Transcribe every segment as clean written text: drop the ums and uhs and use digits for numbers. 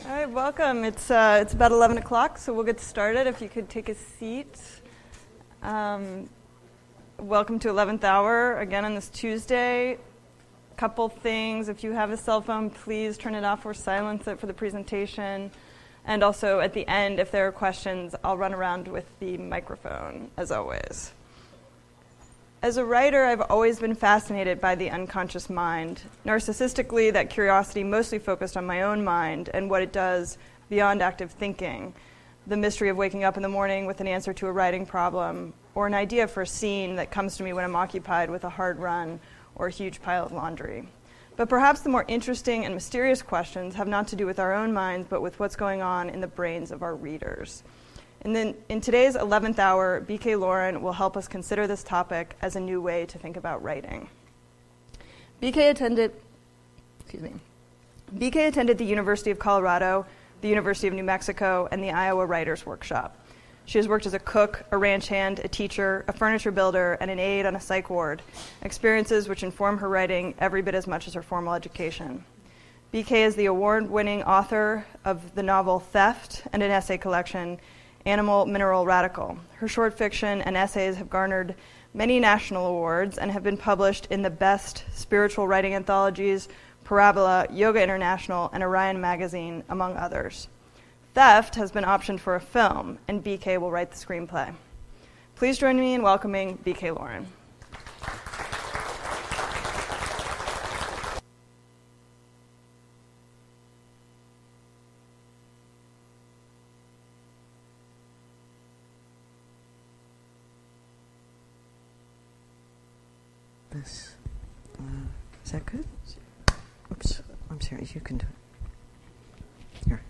All right, welcome. It's about 11 o'clock, so we'll get started. If you could take a seat. Welcome to 11th Hour, again on this Tuesday. Couple things. If you have a cell phone, please turn it off or silence it for the presentation. And also, at the end, if there are questions, I'll run around with the microphone, as always. As a writer, I've always been fascinated by the unconscious mind. Narcissistically, that curiosity mostly focused on my own mind and what it does beyond active thinking. The mystery of waking up in the morning with an answer to a writing problem, or an idea for a scene that comes to me when I'm occupied with a hard run or a huge pile of laundry. But perhaps the more interesting and mysterious questions have not to do with our own minds, but with what's going on in the brains of our readers. And then in today's 11th Hour, B.K. Lauren will help us consider this topic as a new way to think about writing. B.K. attended the University of Colorado, the University of New Mexico, and the Iowa Writers Workshop. She has worked as a cook, a ranch hand, a teacher, a furniture builder, and an aide on a psych ward, experiences which inform her writing every bit as much as her formal education. B.K. is the award-winning author of the novel Theft and an essay collection, Animal, Mineral, Radical. Her short fiction and essays have garnered many national awards and have been published in the best spiritual writing anthologies, Parabola, Yoga International, and Orion Magazine, among others. Theft has been optioned for a film, and B.K. will write the screenplay. Please join me in welcoming B.K. Lauren. Is that good? Oops, I'm sorry, you can do it. Here.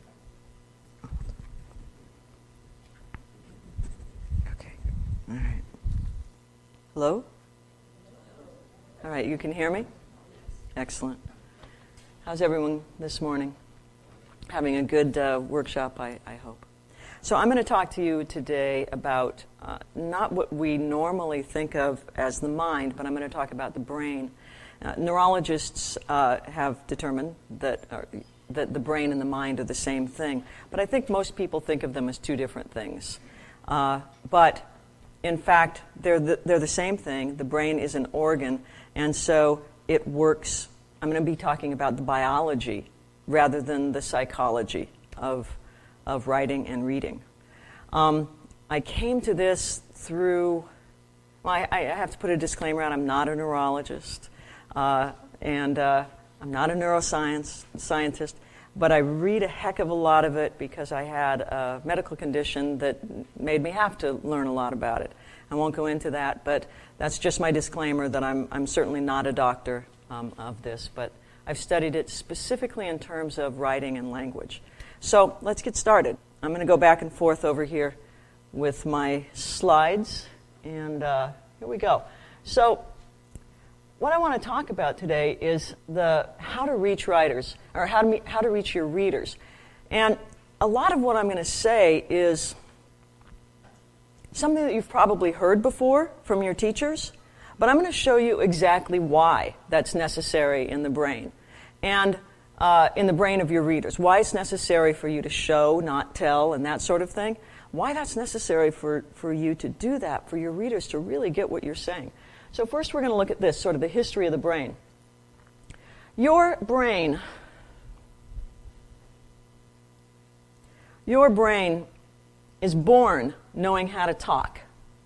Okay, all right. Hello? All right, you can hear me? Excellent. How's everyone this morning? Having a good workshop, I hope. So I'm going to talk to you today about not what we normally think of as the mind, but I'm going to talk about the brain. Neurologists have determined that the brain and the mind are the same thing, but I think most people think of them as two different things. But in fact, they're the same thing. The brain is an organ, and so it works. I'm going to be talking about the biology rather than the psychology of writing and reading. I came to this through, I have to put a disclaimer out, I'm not a neurologist, and I'm not a neuroscientist, but I read a heck of a lot of it because I had a medical condition that made me have to learn a lot about it. I won't go into that, but that's just my disclaimer that I'm certainly not a doctor of this, but I've studied it specifically in terms of writing and language. So let's get started. I'm going to go back and forth over here with my slides, and here we go. So what I want to talk about today is how to reach writers, or how to reach your readers. And a lot of what I'm going to say is something that you've probably heard before from your teachers, but I'm going to show you exactly why that's necessary in the brain. And in the brain of your readers. Why it's necessary for you to show, not tell, and that sort of thing. Why that's necessary for you to do that, for your readers to really get what you're saying. So first we're going to look at this, sort of the history of the brain. Your brain is born knowing how to talk,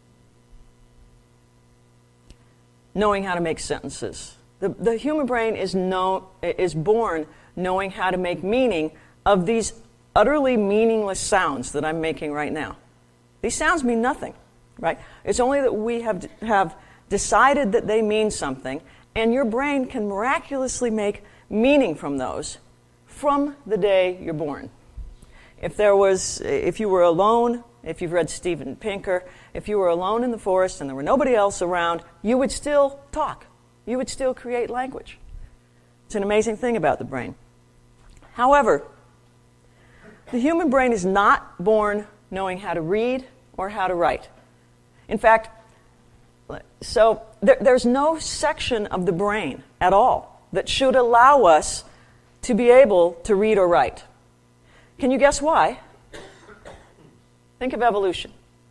knowing how to make sentences. The human brain is born knowing how to make meaning of these utterly meaningless sounds that I'm making right now. These sounds mean nothing, right? It's only that we have decided that they mean something, and your brain can miraculously make meaning from those from the day you're born. If you were alone, if you've read Steven Pinker, if you were alone in the forest and there were nobody else around, you would still talk. You would still create language. It's an amazing thing about the brain. However, the human brain is not born knowing how to read or how to write. In fact, so there's no section of the brain at all that should allow us to be able to read or write. Can you guess why? Think of evolution.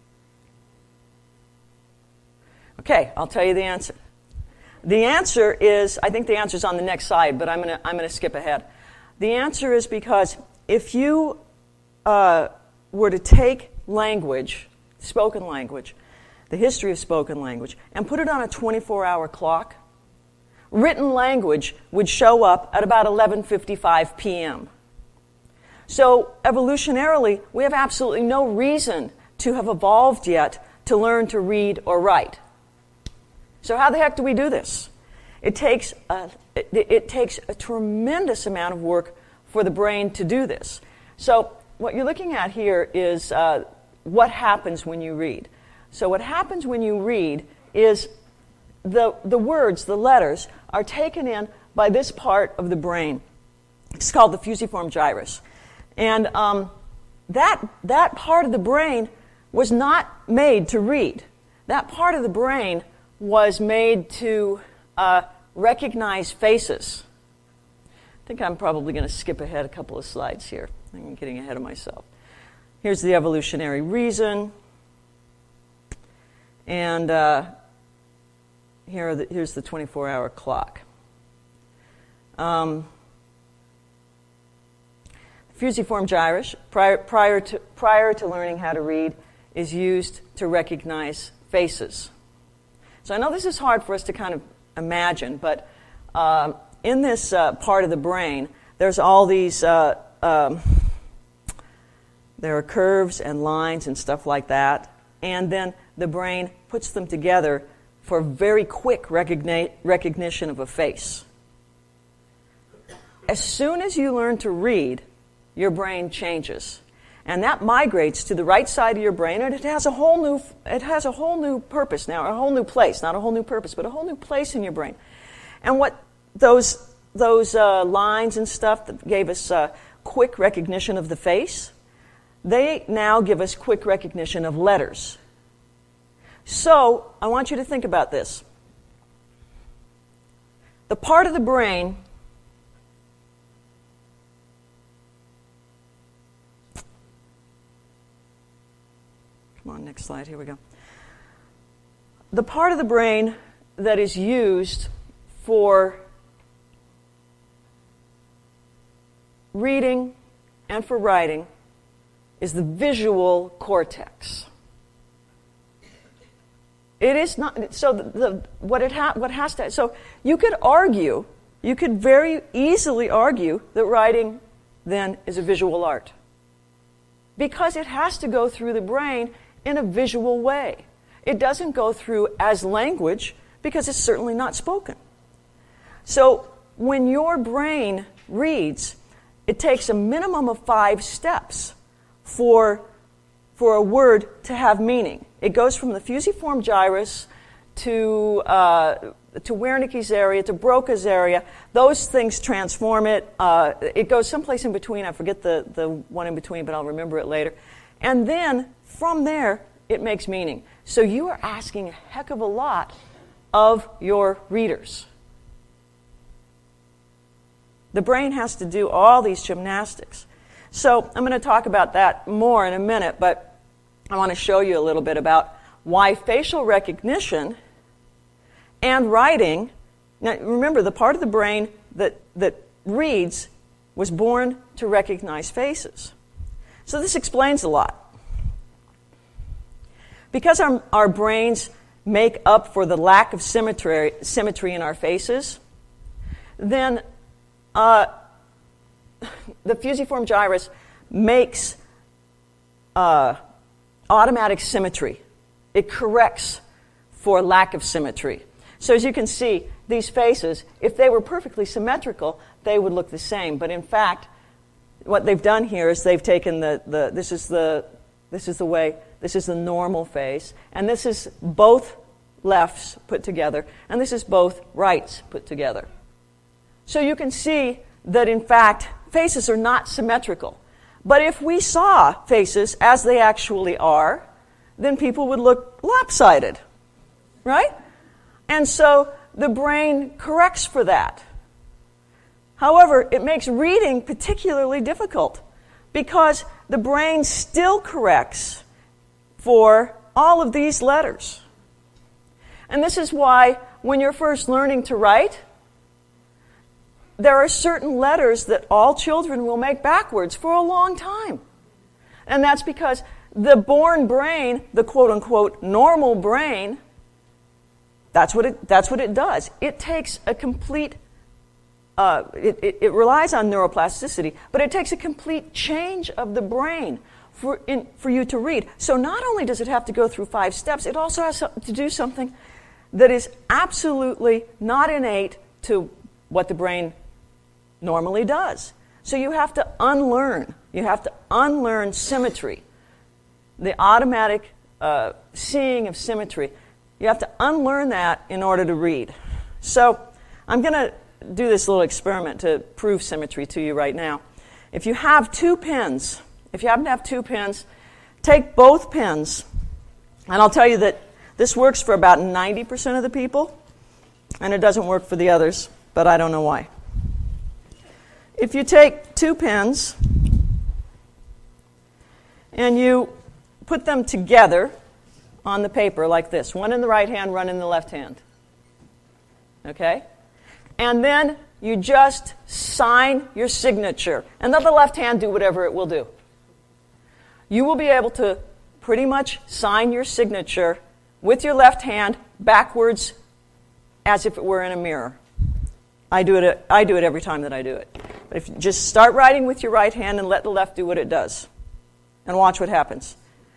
Okay, I'll tell you the answer. The answer is, I think the answer is on the next slide, but I'm gonna skip ahead. The answer is because if you were to take language, spoken language, the history of spoken language, and put it on a 24-hour clock, written language would show up at about 11:55 p.m. So evolutionarily, we have absolutely no reason to have evolved yet to learn to read or write. So how the heck do we do this? It takes a tremendous amount of work for the brain to do this. So what you're looking at here is what happens when you read. So what happens when you read is the words, the letters, are taken in by this part of the brain. It's called the fusiform gyrus. And that part of the brain was not made to read. That part of the brain was made to recognize faces. I think I'm probably going to skip ahead a couple of slides here. I'm getting ahead of myself. Here's the evolutionary reason. And here's the 24-hour clock. Fusiform gyrus, prior to learning how to read, is used to recognize faces. So I know this is hard for us to kind of imagine, but in this part of the brain, there's all these, there are curves and lines and stuff like that, and then the brain puts them together for very quick recognition of a face. As soon as you learn to read, your brain changes. And that migrates to the right side of your brain, and it has a whole new purpose now, a whole new place, not a whole new purpose, but a whole new place in your brain. And what those lines and stuff that gave us quick recognition of the face, they now give us quick recognition of letters. So I want you to think about this. The part of the brain come on, next slide, here we go. The part of the brain that is used for reading and for writing is the visual cortex. It is not, so so you could very easily argue that writing then is a visual art. Because it has to go through the brain in a visual way. It doesn't go through as language because it's certainly not spoken. So when your brain reads, it takes a minimum of 5 steps for a word to have meaning. It goes from the fusiform gyrus to Wernicke's area, to Broca's area. Those things transform it. It goes someplace in between. I forget the one in between, but I'll remember it later. And then from there, it makes meaning. So you are asking a heck of a lot of your readers. The brain has to do all these gymnastics. So I'm going to talk about that more in a minute, but I want to show you a little bit about why facial recognition and writing. Now, remember, the part of the brain that reads was born to recognize faces. So this explains a lot. Because our brains make up for the lack of symmetry in our faces, then the fusiform gyrus makes automatic symmetry. It corrects for lack of symmetry. So as you can see, these faces, if they were perfectly symmetrical, they would look the same. But in fact, what they've done here is they've taken this is the normal face, and this is both lefts put together, and this is both rights put together. So you can see that in fact, faces are not symmetrical. But if we saw faces as they actually are, then people would look lopsided, right? And so the brain corrects for that. However, it makes reading particularly difficult Because the brain still corrects for all of these letters. And this is why when you're first learning to write, there are certain letters that all children will make backwards for a long time. And that's because the born brain, the quote-unquote normal brain, that's what it does. It takes a complete, it relies on neuroplasticity, but it takes a complete change of the brain for you to read. So not only does it have to go through 5 steps, it also has to do something that is absolutely not innate to what the brain normally does. So you have to unlearn. You have to unlearn symmetry, the automatic seeing of symmetry. You have to unlearn that in order to read. So I'm going to do this little experiment to prove symmetry to you right now. If you have 2 pens, if you happen to have 2 pens, take both pens, and I'll tell you that this works for about 90% of the people, and it doesn't work for the others, but I don't know why. If you take 2 pens and you put them together on the paper like this, one in the right hand, one in the left hand, okay? And then you just sign your signature, and let the left hand do whatever it will do. You will be able to pretty much sign your signature with your left hand backwards as if it were in a mirror. I do it every time that I do it. But if you just start writing with your right hand and let the left do what it does. And watch what happens.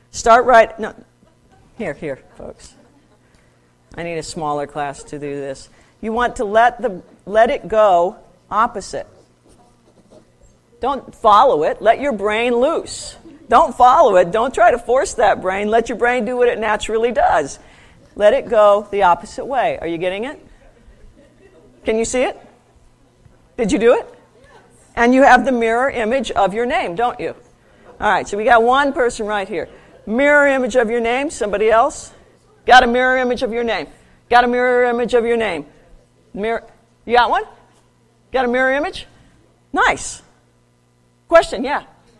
Here, folks. I need a smaller class to do this. You want to let it go opposite. Don't follow it. Let your brain loose. Don't follow it. Don't try to force that brain. Let your brain do what it naturally does. Let it go the opposite way. Are you getting it? Can you see it? Did you do it? And you have the mirror image of your name, don't you? All right, so we got one person right here. Mirror image of your name. Somebody else? Got a mirror image of your name. Got a mirror image of your name. Mirror. You got one? Got a mirror image? Nice. Question, yeah.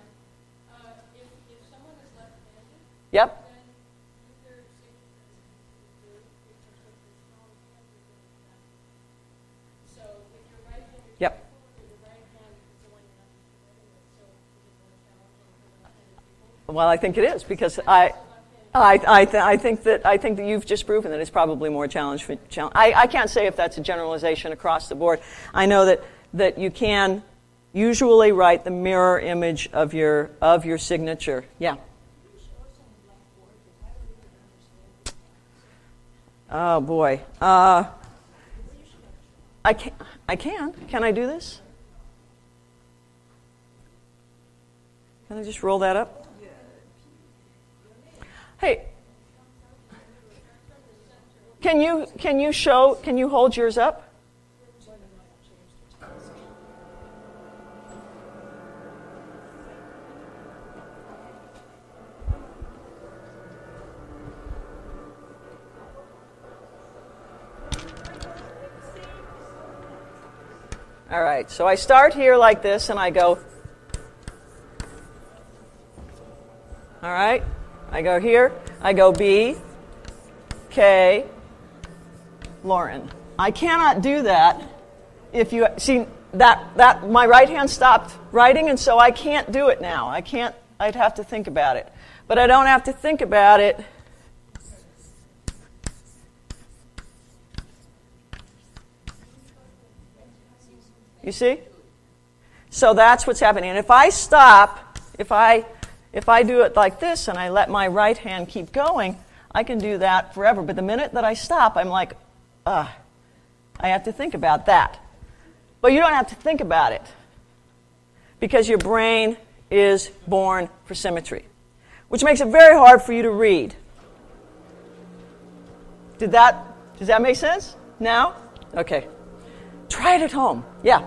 If someone is left-handed, Yep. Yep. Well, I think it is because I think that you've just proven that it's probably more challenge. I can't say if that's a generalization across the board. I know that you can usually write the mirror image of your signature. Yeah. Oh boy. I can. Can I do this? Can I just roll that up? Hey. Can you hold yours up? All right, so I start here like this, and I go, all right, I go here, I go B, K, Lauren. I cannot do that if you, see, that my right hand stopped writing, and so I can't do it now. I'd have to think about it. But I don't have to think about it. You see? So that's what's happening. And if I stop, if I do it like this and I let my right hand keep going, I can do that forever. But the minute that I stop, I'm like, I have to think about that. But you don't have to think about it because your brain is born for symmetry, which makes it very hard for you to read. Does that make sense now? Okay. Try it at home. Yeah.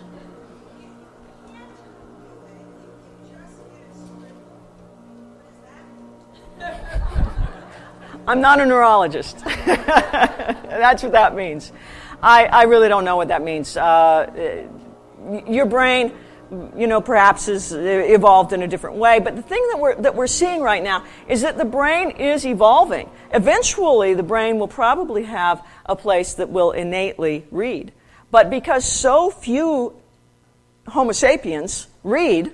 I'm not a neurologist. That's what that means. I really don't know what that means. Your brain, perhaps is evolved in a different way. But the thing that we're seeing right now is that the brain is evolving. Eventually, the brain will probably have a place that will innately read. But because so few Homo sapiens read,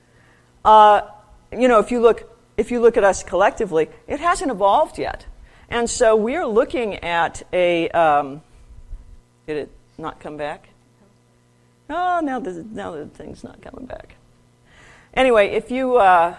if you look at us collectively, it hasn't evolved yet. And so we're looking at a... did it not come back? Oh, now the thing's not coming back. Anyway, if you...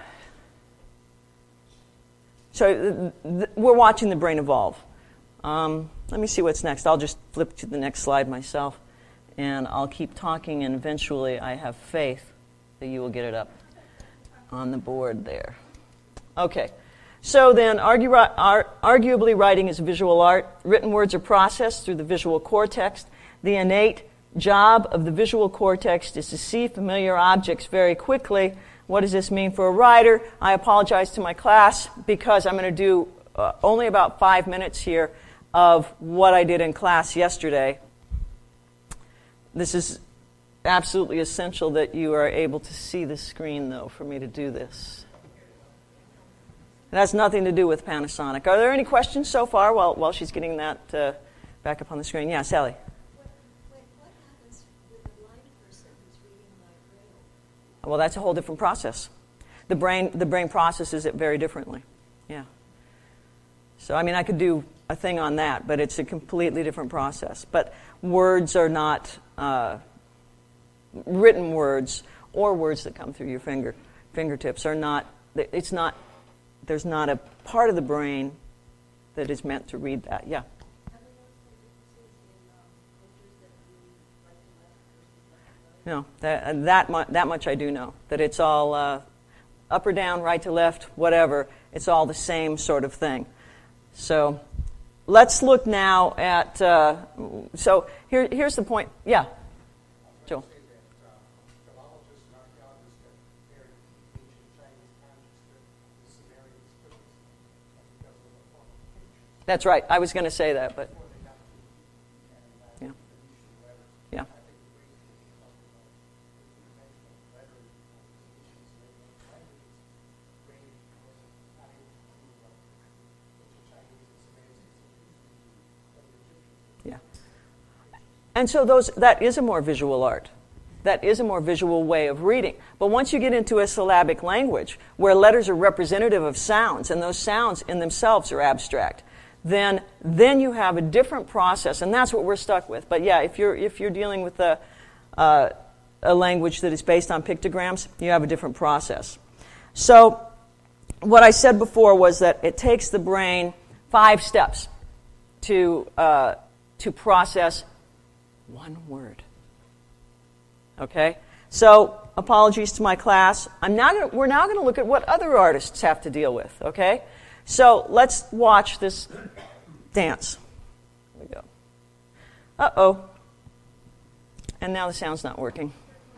we're watching the brain evolve. Let me see what's next. I'll just flip to the next slide myself, and I'll keep talking, and eventually I have faith that you will get it up on the board there. Okay. So then, arguably, writing is visual art. Written words are processed through the visual cortex. The innate job of the visual cortex is to see familiar objects very quickly. What does this mean for a writer? I apologize to my class because I'm going to do only about 5 minutes here of what I did in class yesterday. This is absolutely essential that you are able to see the screen, though, for me to do this. It has nothing to do with Panasonic. Are there any questions so far while she's getting that back up on the screen? Yeah, Sally. What happens with a blind person who's reading like Braille? Well, that's a whole different process. The brain processes it very differently. Yeah. So, I could do a thing on that, but it's a completely different process. But words are not written words, or words that come through your fingertips are not. It's not. There's not a part of the brain that is meant to read that. Yeah. No, that much I do know. That it's all up or down, right to left, whatever. It's all the same sort of thing. So let's look now at. So here's the point. Yeah, Joel. That's right. I was going to say that, but yeah, yeah. Yeah. And so that is a more visual art. That is a more visual way of reading. But once you get into a syllabic language, where letters are representative of sounds, and those sounds in themselves are abstract, then you have a different process, and that's what we're stuck with. But yeah, if you're dealing with a language that is based on pictograms, you have a different process. So what I said before was that it takes the brain 5 steps to process one word. Okay? So apologies to my class. We're now going to look at what other artists have to deal with. Okay? So let's watch this dance. Here we go. Uh-oh. And now the sound's not working.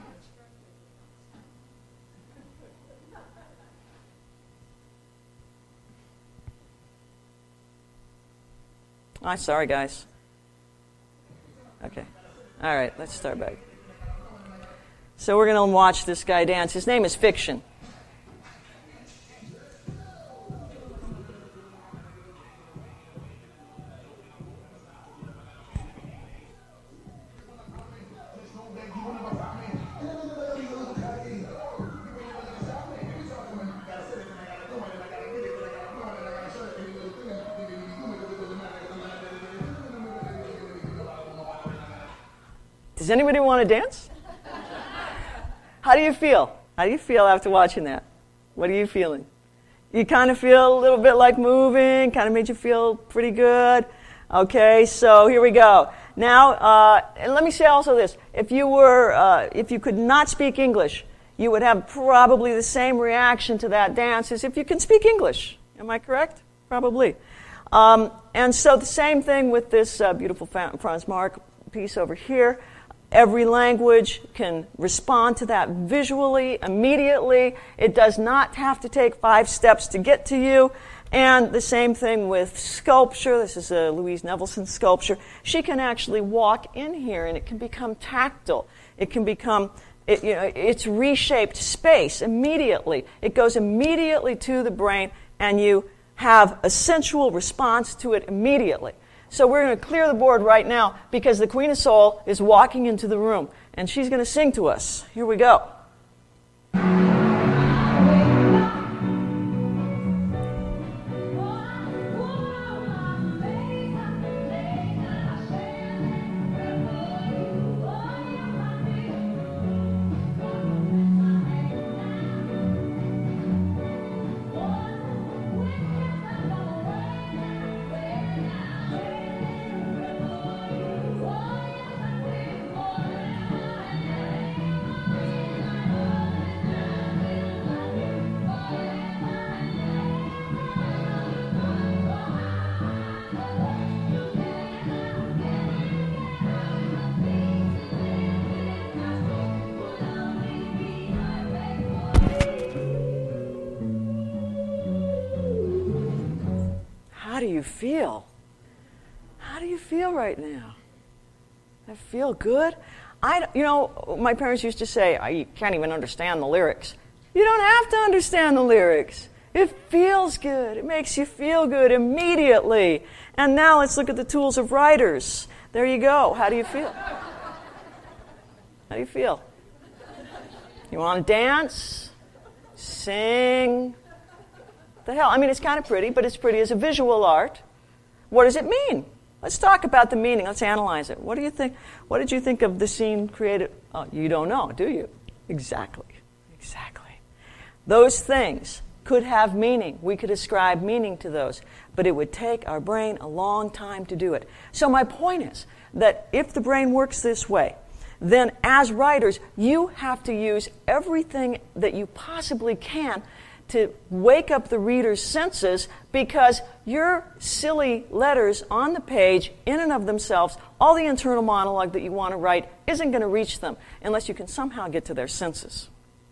I'm sorry, guys. Okay. All right, let's start back. So we're going to watch this guy dance. His name is Fiction. Does anybody want to dance? How do you feel? How do you feel after watching that? What are you feeling? You kind of feel a little bit like moving, kind of made you feel pretty good. Okay, so here we go. Now, and let me say also this. If you could not speak English, you would have probably the same reaction to that dance as if you can speak English. Am I correct? Probably. And so the same thing with this beautiful Franz Marc piece over here. Every language can respond to that visually, immediately. It does not have to take 5 steps to get to you. And the same thing with sculpture. This is a Louise Nevelson sculpture. She can actually walk in here and it can become tactile. It can become It's reshaped space immediately. It goes immediately to the brain, and you have a sensual response to it immediately. So we're going to clear the board right now because the Queen of Soul is walking into the room, and she's going to sing to us. Here we go. How do you feel? How do you feel right now? I feel good? My parents used to say, you can't even understand the lyrics. You don't have to understand the lyrics. It feels good. It makes you feel good immediately. And now let's look at the tools of writers. There you go. How do you feel? How do you feel? You want to dance? Sing? The hell? I mean, it's kind of pretty, but it's pretty as a visual art. What does it mean? Let's talk about the meaning. Let's analyze it. What do you think? What did you think of the scene created? Oh, you don't know, do you? Exactly. Those things could have meaning. We could ascribe meaning to those, but it would take our brain a long time to do it. So my point is that if the brain works this way, then as writers, you have to use everything that you possibly can to wake up the reader's senses, because your silly letters on the page, in and of themselves, all the internal monologue that you want to write isn't going to reach them unless you can somehow get to their senses.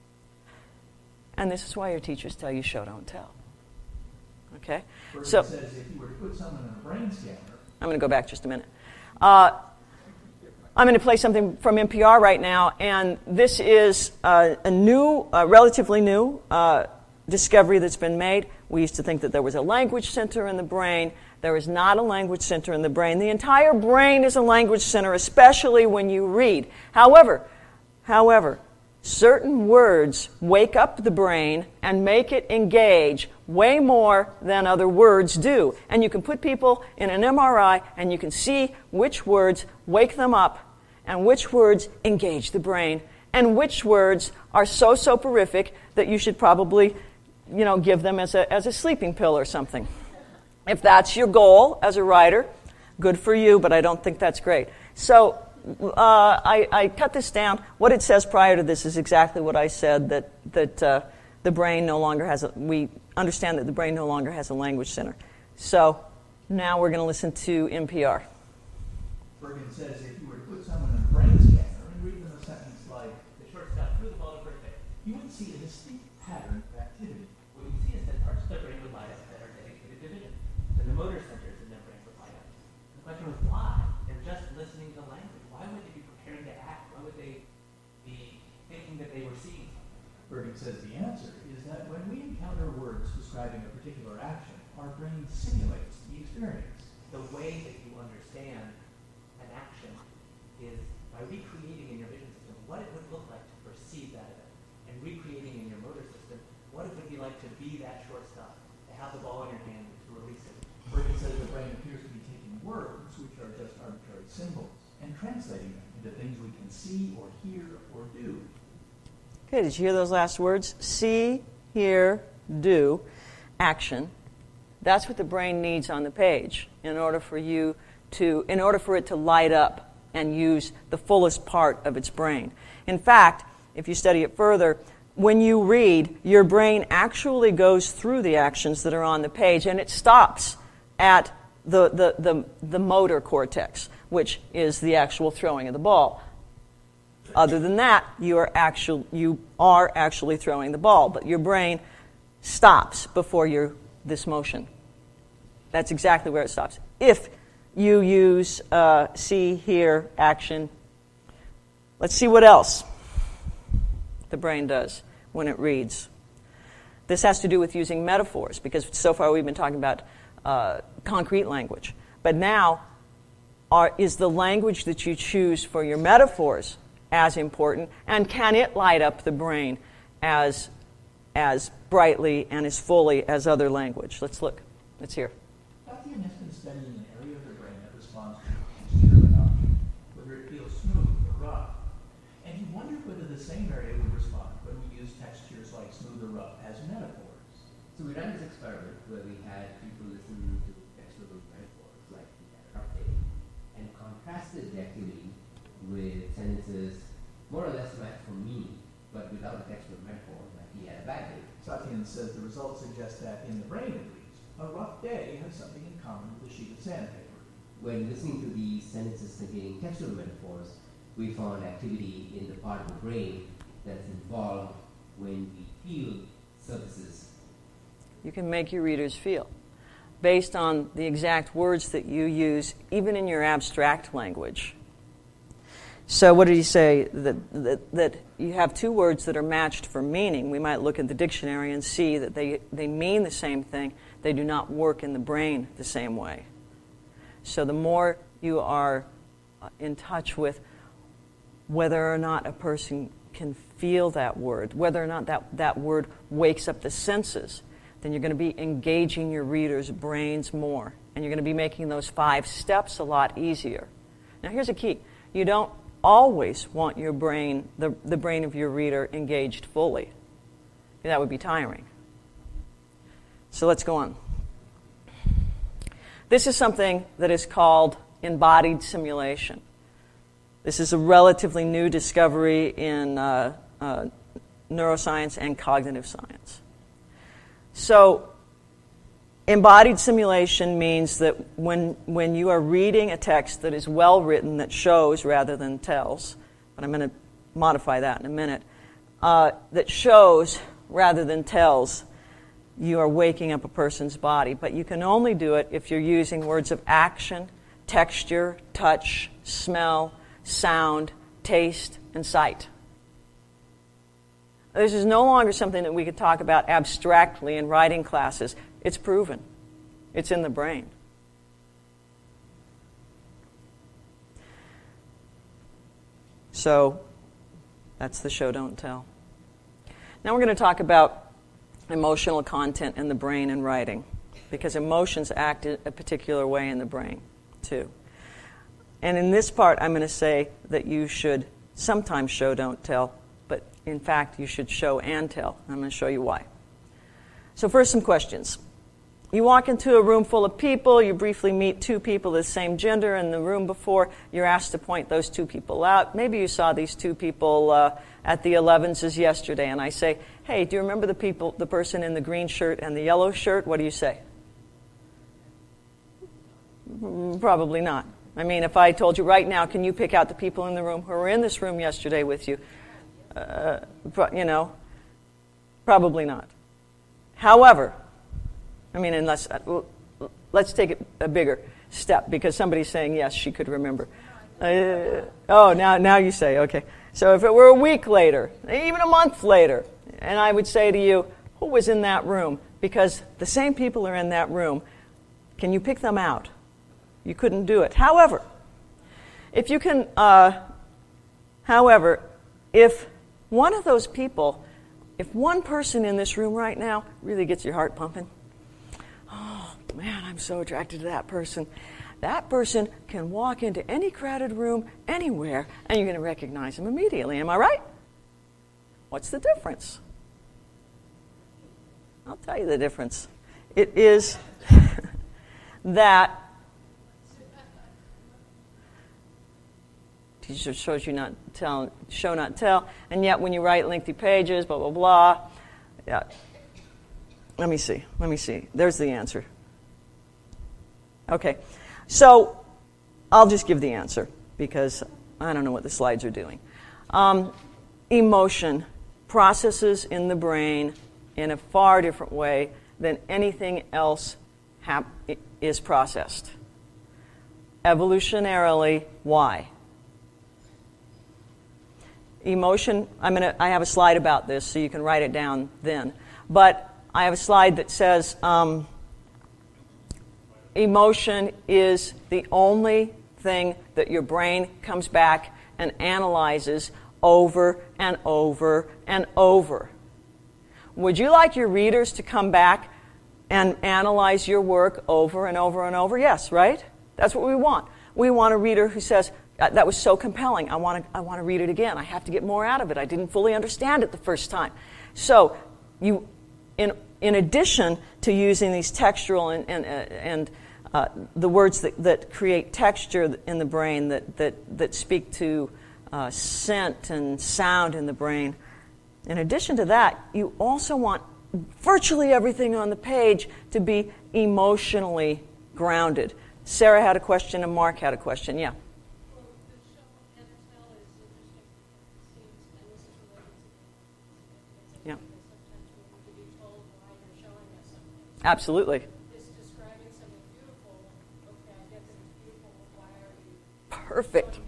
And this is why your teachers tell you show, don't tell. Okay? So, says if you were to put someone in a brain scanner... I'm going to go back just a minute. I'm going to play something from NPR right now, and this is a new, relatively new discovery that's been made. We used to think that there was a language center in the brain. There is not a language center in the brain. The entire brain is a language center, especially when you read. However, certain words wake up the brain and make it engage way more than other words do. And you can put people in an MRI and you can see which words wake them up and which words engage the brain and which words are so soporific that you should probably give them as a sleeping pill or something. If that's your goal as a writer, good for you, but I don't think that's great. So I cut this down. What it says prior to this is exactly what I said, that the brain no longer has we understand that the brain no longer has a language center. So now we're going to listen to NPR. Bergen says if you were to put someone in a brain scanner and read them a sentence like, the short stop through the ball of birthday, you wouldn't see a distinct pattern of activity. What you would see is that parts of their brain would light up that are dedicated to vision. And the motor centers in their brain would light up. The question was why? They're just listening to language. Why would they be preparing to act? Why would they be thinking that they were seeing something? Bergen says the answer is that when we encounter words describing a particular action, our brain simulates the experience. The way that you understand an action is by recreating in your vision system what it would look like to perceive that event, and recreating in your motor system what it would be like to be that shortstop, to have the ball in your hand, to release it. Bergen says the brain appears to be taking words, which are just arbitrary symbols, and translating them into things we can see or hear or do. Okay, did you hear those last words? See, hear, do, action. That's what the brain needs on the page in order for it to light up and use the fullest part of its brain. In fact, if you study it further, when you read, your brain actually goes through the actions that are on the page, and it stops at the motor cortex, which is the actual throwing of the ball. Other than that, you are actually throwing the ball, but your brain stops before this motion. That's exactly where it stops. If you use see, hear, action. Let's see what else. the brain does when it reads. This has to do with using metaphors, because so far we've been talking about concrete language. But now, is the language that you choose for your metaphors as important, and can it light up the brain as brightly and as fully as other language? Let's look. Let's hear. Dr. has been studying an area of the brain that responds to texture of an object, whether it feels smooth or rough. And he wondered whether the same area would respond when we use textures like smooth or rough as metaphors. So we ran this experiment where we had people listen to textual metaphors like we had a rough day and contrasted the activity with sentences more or less matched for meaning, but without a textual metaphor, like he had a bad day. Satyan says the results suggest that, in the brain at least, a rough day has something in common with a sheet of sandpaper. When listening to these sentences containing textual metaphors, we found activity in the part of the brain that's involved when we feel surfaces. You can make your readers feel based on the exact words that you use, even in your abstract language. So what did he say? That you have two words that are matched for meaning. We might look at the dictionary and see that they mean the same thing. They do not work in the brain the same way. So the more you are in touch with whether or not a person can feel that word, whether or not that word wakes up the senses, then you're going to be engaging your readers' brains more. And you're going to be making those 5 steps a lot easier. Now here's a key. You don't always want your brain, the brain of your reader, engaged fully. That would be tiring. So let's go on. This is something that is called embodied simulation. This is a relatively new discovery in neuroscience and cognitive science. So embodied simulation means that when you are reading a text that is well written, that shows rather than tells, but I'm going to modify that in a minute, that shows rather than tells, you are waking up a person's body. But you can only do it if you're using words of action, texture, touch, smell, sound, taste, and sight. This is no longer something that we could talk about abstractly in writing classes. It's proven. It's in the brain. So that's the show, don't tell. Now we're going to talk about emotional content in the brain and writing, because emotions act a particular way in the brain, too. And in this part, I'm going to say that you should sometimes show, don't tell, but in fact, you should show and tell. I'm going to show you why. So first, some questions. You walk into a room full of people, you briefly meet 2 people of the same gender in the room before, you're asked to point those 2 people out. Maybe you saw these 2 people at the 11s yesterday, and I say, hey, do you remember the person in the green shirt and the yellow shirt? What do you say? Probably not. I mean, if I told you right now, can you pick out the people in the room who were in this room yesterday with you? Probably not. However, I mean, unless, let's take it a bigger step, because somebody's saying, yes, she could remember. Now you say, okay. So if it were a week later, even a month later, and I would say to you, who was in that room? Because the same people are in that room. Can you pick them out? You couldn't do it. However, if you can, if one of those people, if one person in this room right now really gets your heart pumping, oh man, I'm so attracted to that person can walk into any crowded room anywhere and you're going to recognize him immediately. Am I right? What's the difference? I'll tell you the difference. It is that teacher shows you not tell, show not tell, and yet when you write lengthy pages, blah blah blah. Yeah. Let me see. There's the answer. Okay, so I'll just give the answer because I don't know what the slides are doing. Emotion processes in the brain in a far different way than anything else is processed. Evolutionarily, why? emotion, I have a slide about this, so you can write it down then. But I have a slide that says emotion is the only thing that your brain comes back and analyzes over and over and over. Would you like your readers to come back and analyze your work over and over and over? Yes, right? That's what we want. We want a reader who says, that was so compelling. I want to read it again. I have to get more out of it. I didn't fully understand it the first time. So you, in addition to using these textural and the words that create texture in the brain, that speak to scent and sound in the brain, in addition to that, you also want virtually everything on the page to be emotionally grounded. Sarah had a question and Mark had a question. Yeah. Yeah. Absolutely. Perfect.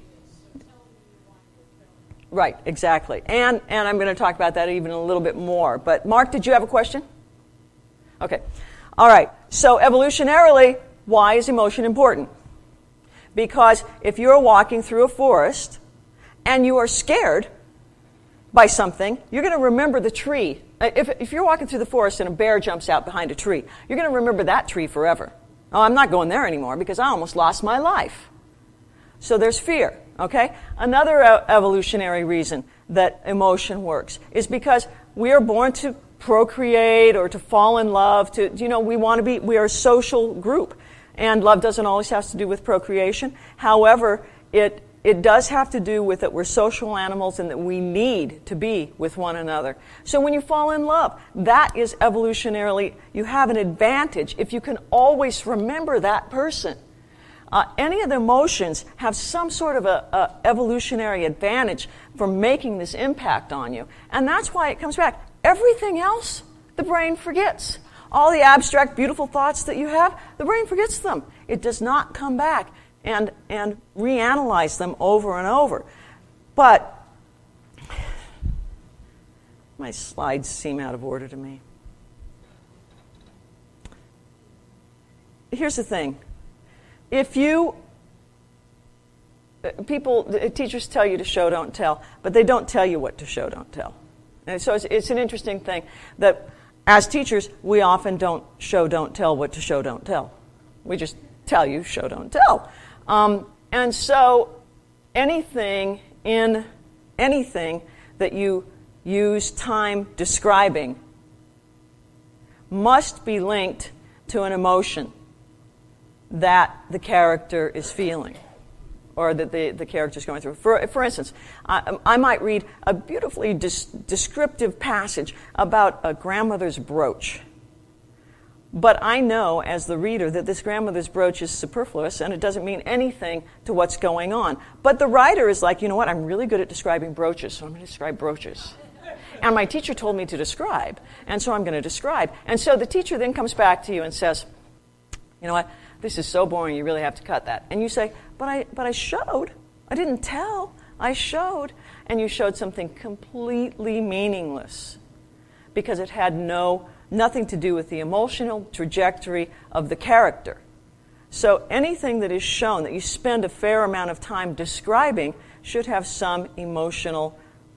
Right, exactly. And I'm going to talk about that even a little bit more. But Mark, did you have a question? Okay. All right. So evolutionarily, why is emotion important? Because if you're walking through a forest and you are scared by something, you're going to remember the tree. If you're walking through the forest and a bear jumps out behind a tree, you're going to remember that tree forever. Oh, I'm not going there anymore because I almost lost my life. So there's fear, okay? Another evolutionary reason that emotion works is because we are born to procreate or to fall in love, we are a social group. And love doesn't always have to do with procreation. However, it does have to do with that we're social animals and that we need to be with one another. So when you fall in love, that is evolutionarily, you have an advantage if you can always remember that person. Any of the emotions have some sort of a evolutionary advantage for making this impact on you. And that's why it comes back. Everything else, the brain forgets. All the abstract, beautiful thoughts that you have, the brain forgets them. It does not come back and reanalyze them over and over. But my slides seem out of order to me. Here's the thing. Teachers tell you to show, don't tell, but they don't tell you what to show, don't tell. And so it's an interesting thing that as teachers, we often don't show, don't tell what to show, don't tell. We just tell you, show, don't tell. And so anything that you use time describing must be linked to an emotion that the character is feeling or that the character is going through. For instance, I might read a beautifully descriptive passage about a grandmother's brooch. But I know, as the reader, that this grandmother's brooch is superfluous and it doesn't mean anything to what's going on. But the writer is like, you know what, I'm really good at describing brooches, so I'm going to describe brooches. And my teacher told me to describe, and so I'm going to describe. And so the teacher then comes back to you and says, you know what, this is so boring, you really have to cut that. And you say, but I showed. I didn't tell. I showed. And you showed something completely meaningless because it had nothing to do with the emotional trajectory of the character. So anything that is shown, that you spend a fair amount of time describing, should have some emotional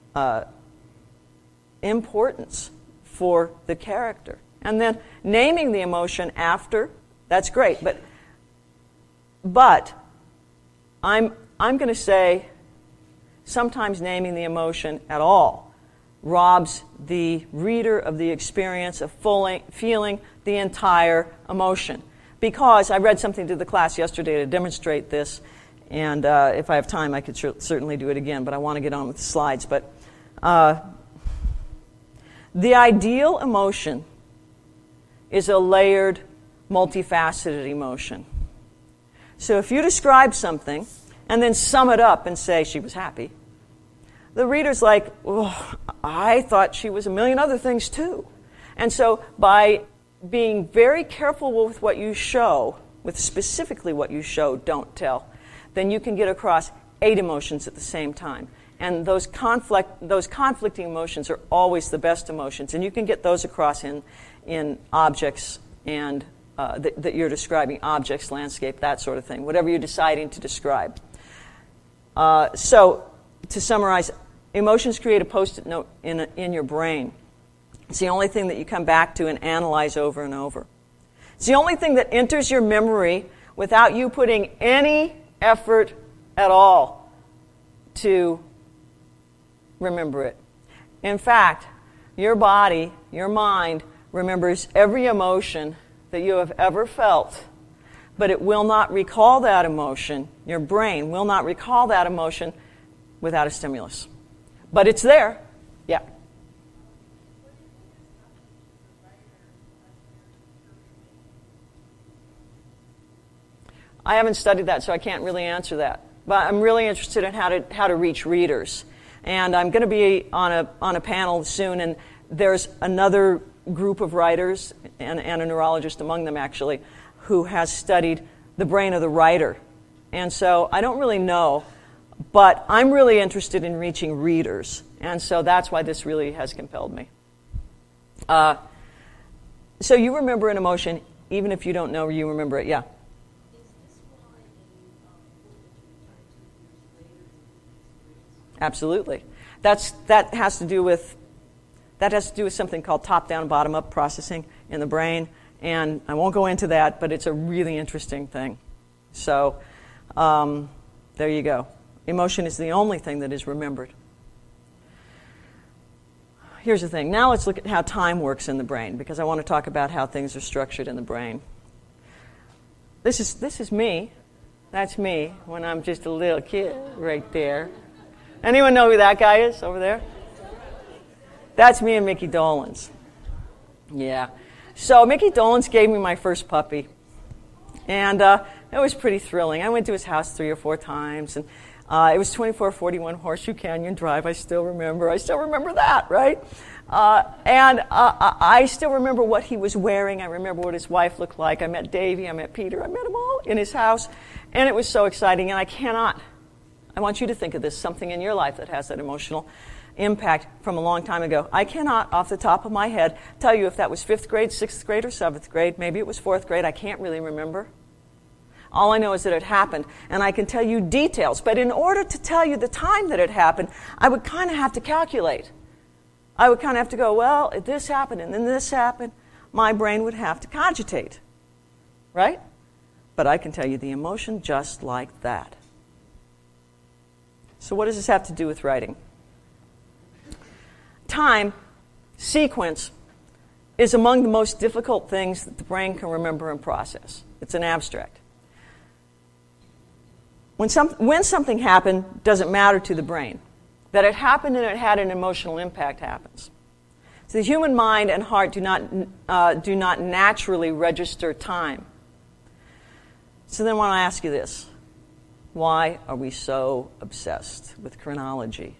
importance for the character. And then naming the emotion after, that's great. But I'm going to say sometimes naming the emotion at all robs the reader of the experience of feeling the entire emotion. Because I read something to the class yesterday to demonstrate this, and if I have time, I could certainly do it again, but I want to get on with the slides. But the ideal emotion is a layered, multifaceted emotion. So if you describe something and then sum it up and say she was happy, the reader's like, oh, I thought she was a million other things too. And so by being very careful with what you show, with specifically what you show, don't tell, then you can get across 8 emotions at the same time. And those conflicting emotions are always the best emotions, and you can get those across in objects and that you're describing, objects, landscape, that sort of thing, whatever you're deciding to describe. So, to summarize, emotions create a Post-it note in your brain. It's the only thing that you come back to and analyze over and over. It's the only thing that enters your memory without you putting any effort at all to remember it. In fact, your body, your mind, remembers every emotion that you have ever felt, but it will not recall that emotion. Your brain will not recall that emotion without a stimulus. But it's there. Yeah. I haven't studied that, so I can't really answer that. But I'm really interested in how to reach readers. And I'm going to be on a panel soon, and there's another group of writers, and a neurologist among them actually, who has studied the brain of the writer. And so I don't really know, but I'm really interested in reaching readers. And so that's why this really has compelled me. So you remember an emotion, even if you don't know you remember it. Yeah. Absolutely. That has to do with something called top-down, bottom-up processing in the brain, and I won't go into that, but it's a really interesting thing. So there you go. Emotion is the only thing that is remembered. Here's the thing. Now let's look at how time works in the brain, because I want to talk about how things are structured in the brain. This is me. That's me when I'm just a little kid right there. Anyone know who that guy is over there? That's me and Mickey Dolenz. Yeah. So Mickey Dolenz gave me my first puppy. And it was pretty thrilling. I went to his house 3 or 4 times. And it was 2441 Horseshoe Canyon Drive. I still remember that, right? And I still remember what he was wearing. I remember what his wife looked like. I met Davey. I met Peter. I met them all in his house. And it was so exciting. And I want you to think of this, something in your life that has that emotional impact from a long time ago. I cannot, off the top of my head, tell you if that was 5th grade, 6th grade, or 7th grade. Maybe it was 4th grade. I can't really remember. All I know is that it happened, and I can tell you details. But in order to tell you the time that it happened, I would kind of have to calculate. I would kind of have to go, well, if this happened and then this happened, my brain would have to cogitate. Right? But I can tell you the emotion just like that. So what does this have to do with writing? Time, sequence, is among the most difficult things that the brain can remember and process. It's an abstract. When something happened, doesn't matter to the brain. That it happened and it had an emotional impact happens. So the human mind and heart do not naturally register time. So then I want to ask you this. Why are we so obsessed with chronology?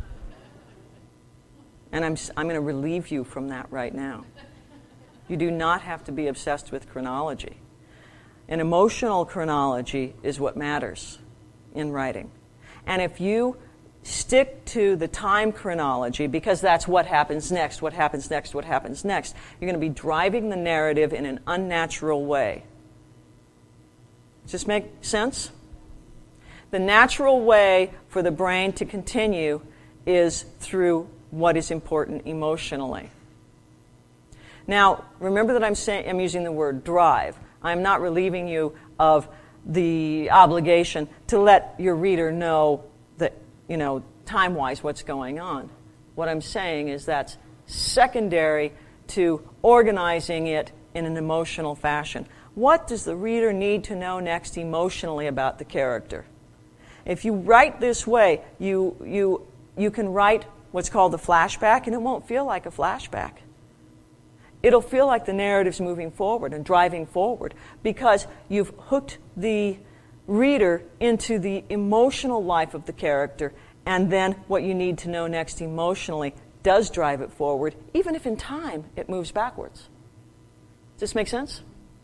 And I'm going to relieve you from that right now. You do not have to be obsessed with chronology. An emotional chronology is what matters in writing. And if you stick to the time chronology, because that's what happens next, what happens next, what happens next, you're going to be driving the narrative in an unnatural way. Does this make sense? The natural way for the brain to continue is through what is important emotionally. Now, remember that I'm using the word drive. I'm not relieving you of the obligation to let your reader know that, time-wise what's going on. What I'm saying is that's secondary to organizing it in an emotional fashion. What does the reader need to know next emotionally about the character? If you write this way, you can write what's called a flashback, and it won't feel like a flashback. It'll feel like the narrative's moving forward and driving forward because you've hooked the reader into the emotional life of the character, and then what you need to know next emotionally does drive it forward, even if in time it moves backwards. Does this make sense?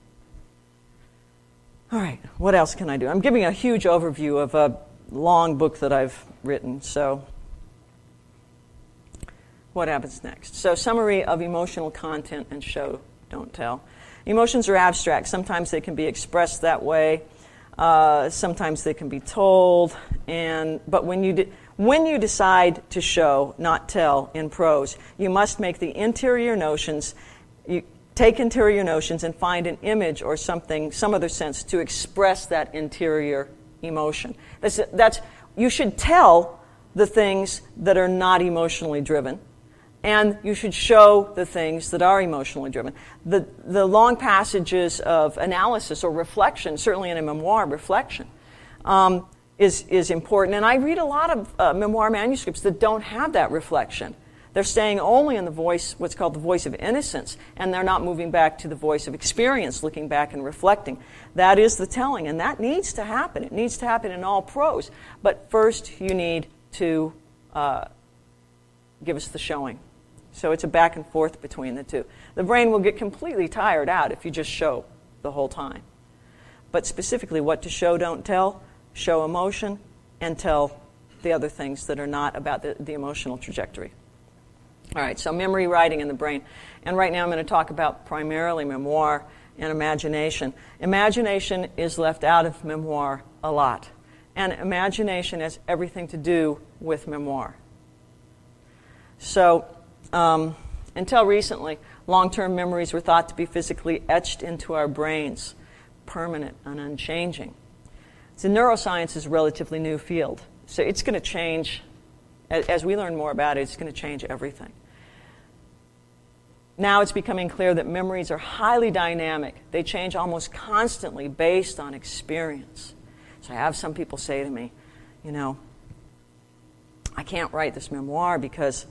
All right, what else can I do? I'm giving a huge overview of a long book that I've written, so what happens next. So summary of emotional content and show, don't tell. Emotions are abstract. Sometimes they can be expressed that way. Sometimes they can be told. But when you decide to show, not tell, in prose, you must make the interior notions, take interior notions and find an image or something, some other sense, to express that interior emotion. You should tell the things that are not emotionally driven, and you should show the things that are emotionally driven. The long passages of analysis or reflection, certainly in a memoir, reflection, is important. And I read a lot of memoir manuscripts that don't have that reflection. They're staying only in the voice, what's called the voice of innocence, and they're not moving back to the voice of experience, looking back and reflecting. That is the telling, and that needs to happen. It needs to happen in all prose. But first, you need to give us the showing. So it's a back and forth between the two. The brain will get completely tired out if you just show the whole time. But specifically what to show, don't tell, show emotion, and tell the other things that are not about the emotional trajectory. All right, so memory, writing, and the brain. And right now I'm going to talk about primarily memoir and imagination. Imagination is left out of memoir a lot. And imagination has everything to do with memoir. So, until recently, long-term memories were thought to be physically etched into our brains, permanent and unchanging. So neuroscience is a relatively new field. So it's going to change, as we learn more about it, it's going to change everything. Now it's becoming clear that memories are highly dynamic. They change almost constantly based on experience. So I have some people say to me, I can't write this memoir because,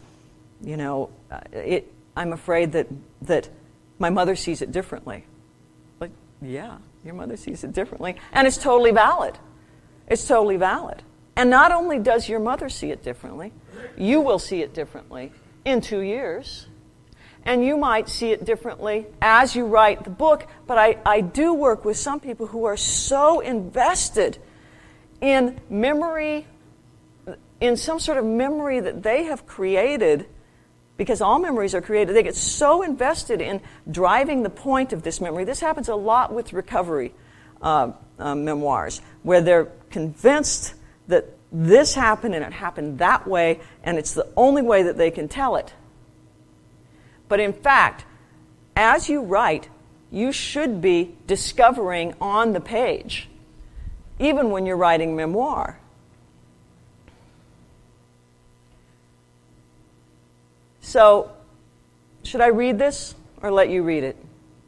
I'm afraid that my mother sees it differently. Like, yeah, your mother sees it differently. And it's totally valid. It's totally valid. And not only does your mother see it differently, you will see it differently in 2 years. And you might see it differently as you write the book. But I do work with some people who are so invested in memory, in some sort of memory that they have created, because all memories are created. They get so invested in driving the point of this memory. This happens a lot with recovery memoirs, where they're convinced that this happened and it happened that way, and it's the only way that they can tell it. But in fact, as you write, you should be discovering on the page, even when you're writing memoir. So, should I read this or let you read it?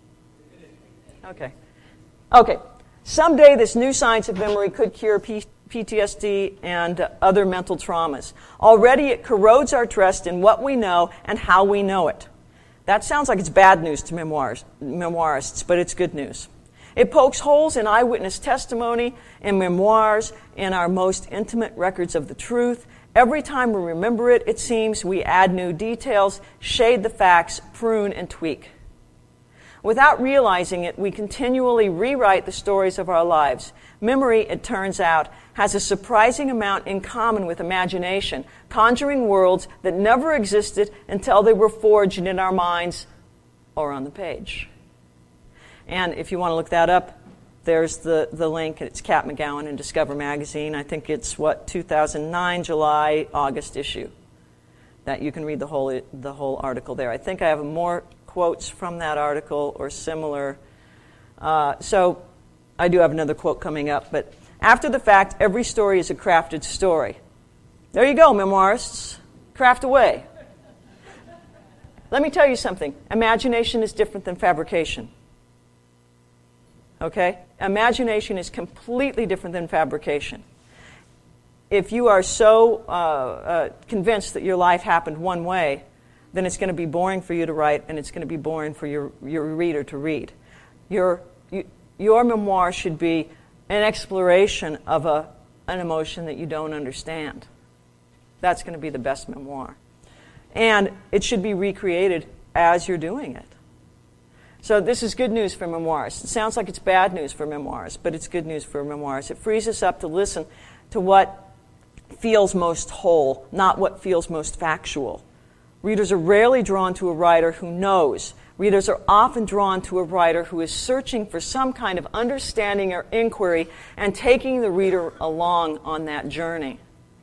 Okay. Someday this new science of memory could cure PTSD and other mental traumas. Already it corrodes our trust in what we know and how we know it. That sounds like it's bad news to memoirists, but it's good news. It pokes holes in eyewitness testimony, in memoirs, in our most intimate records of the truth. Every time we remember it, it seems we add new details, shade the facts, prune and tweak. Without realizing it, we continually rewrite the stories of our lives. Memory, it turns out, has a surprising amount in common with imagination, conjuring worlds that never existed until they were forged in our minds or on the page. And if you want to look that up, there's the link. It's Kat McGowan in Discover Magazine. I think it's 2009, July, August issue. That you can read the whole article there. I think I have more quotes from that article or similar. So I do have another quote coming up. But after the fact, every story is a crafted story. There you go, memoirists. Craft away. Let me tell you something. Imagination is different than fabrication. Okay? Imagination is completely different than fabrication. If you are so convinced that your life happened one way, then it's going to be boring for you to write, and it's going to be boring for your reader to read. Your memoir should be an exploration of an emotion that you don't understand. That's going to be the best memoir. And it should be recreated as you're doing it. So this is good news for memoirs. It sounds like it's bad news for memoirs, but it's good news for memoirs. It frees us up to listen to what feels most whole, not what feels most factual. Readers are rarely drawn to a writer who knows. Readers are often drawn to a writer who is searching for some kind of understanding or inquiry and taking the reader along on that journey.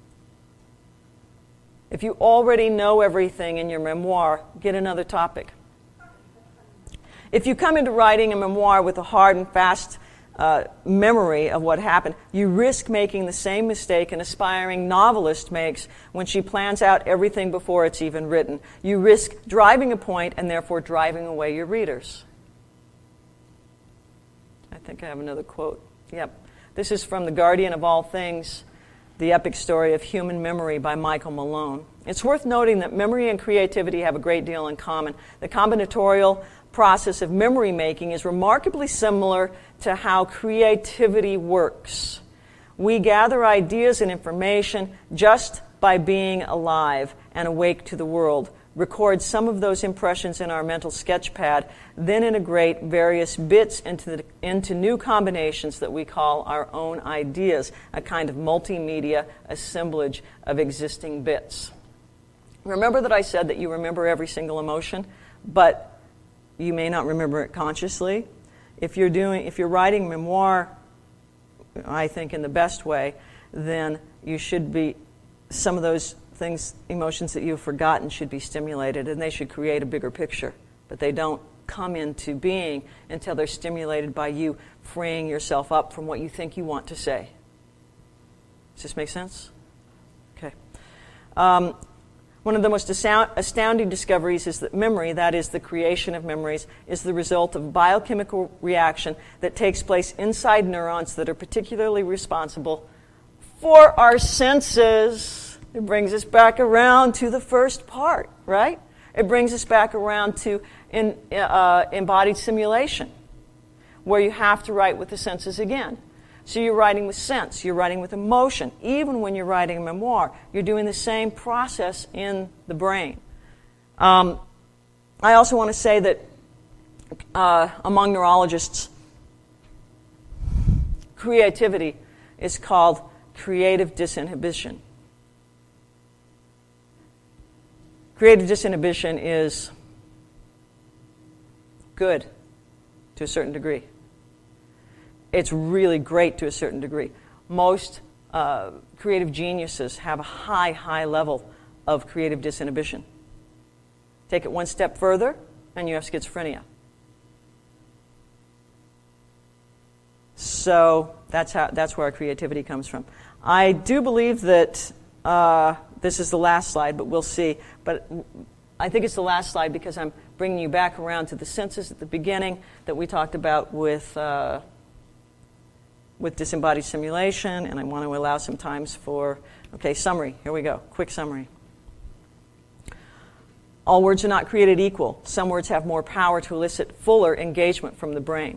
If you already know everything in your memoir, get another topic. If you come into writing a memoir with a hard and fast memory of what happened, you risk making the same mistake an aspiring novelist makes when she plans out everything before it's even written. You risk driving a point and therefore driving away your readers. I think I have another quote. Yep. This is from The Guardian of All Things, The Epic Story of Human Memory by Michael Malone. It's worth noting that memory and creativity have a great deal in common. The combinatorial process of memory making is remarkably similar to how creativity works. We gather ideas and information just by being alive and awake to the world, record some of those impressions in our mental sketch pad, then integrate various bits into new combinations that we call our own ideas, a kind of multimedia assemblage of existing bits. Remember that I said that you remember every single emotion, but you may not remember it consciously. If you're writing memoir, I think in the best way, then you should be, some of those things, emotions that you've forgotten should be stimulated, and they should create a bigger picture. But they don't come into being until they're stimulated by you freeing yourself up from what you think you want to say. Does this make sense? Okay. One of the most astounding discoveries is that memory, that is, the creation of memories, is the result of biochemical reaction that takes place inside neurons that are particularly responsible for our senses. It brings us back around to the first part, right? It brings us back around to embodied simulation, where you have to write with the senses again. So you're writing with sense, you're writing with emotion. Even when you're writing a memoir, you're doing the same process in the brain. I also want to say that among neurologists, creativity is called creative disinhibition. Creative disinhibition is good to a certain degree. It's really great to a certain degree. Most creative geniuses have a high level of creative disinhibition. Take it one step further, and you have schizophrenia. So that's where our creativity comes from. I do believe that this is the last slide, but we'll see. But I think it's the last slide because I'm bringing you back around to the senses at the beginning that we talked about with disembodied simulation, and I want to allow some times for, summary. Here we go. Quick summary. All words are not created equal. Some words have more power to elicit fuller engagement from the brain.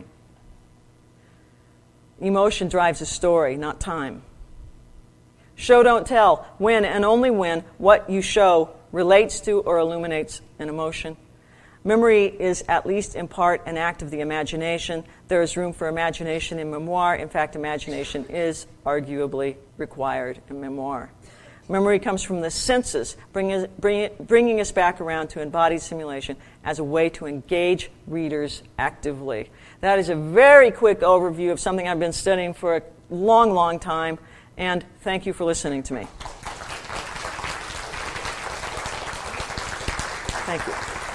Emotion drives a story, not time. Show, don't tell. When and only when what you show relates to or illuminates an emotion. Memory is, at least in part, an act of the imagination. There is room for imagination in memoir. In fact, imagination is arguably required in memoir. Memory comes from the senses, bringing us back around to embodied simulation as a way to engage readers actively. That is a very quick overview of something I've been studying for a long time, and thank you for listening to me. Thank you.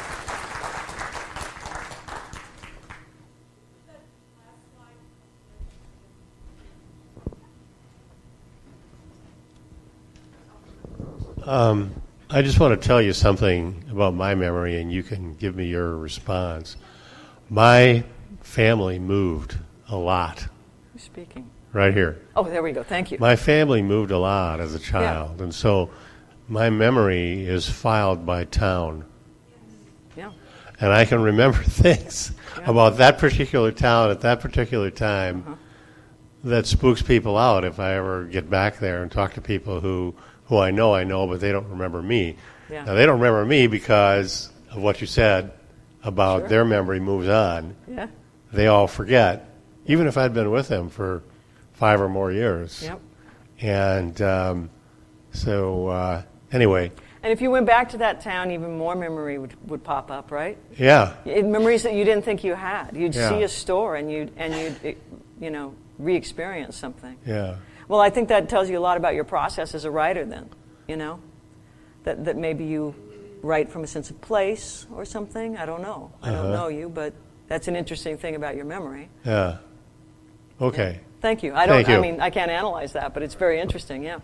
I just want to tell you something about my memory, and you can give me your response. My family moved a lot. Who's speaking? Right here. Oh, there we go. Thank you. My family moved a lot as a child, and so my memory is filed by town. Yeah. And I can remember things about that particular town at that particular time that spooks people out if I ever get back there and talk to people who I know, but they don't remember me. Yeah. Now, they don't remember me because of what you said about their memory moves on. Yeah. They all forget, even if I'd been with them for 5 or more years. Yep. And anyway. And if you went back to that town, even more memory would pop up, right? Yeah. Memories that you didn't think you had. You'd Yeah. see a store and you'd re-experience something. Yeah. Well, I think that tells you a lot about your process as a writer then, that maybe you write from a sense of place or something. I don't know. I don't know you, but that's an interesting thing about your memory. Yeah. Okay. Yeah. Thank you. Thank you. I mean, I can't analyze that, but it's very interesting, yeah.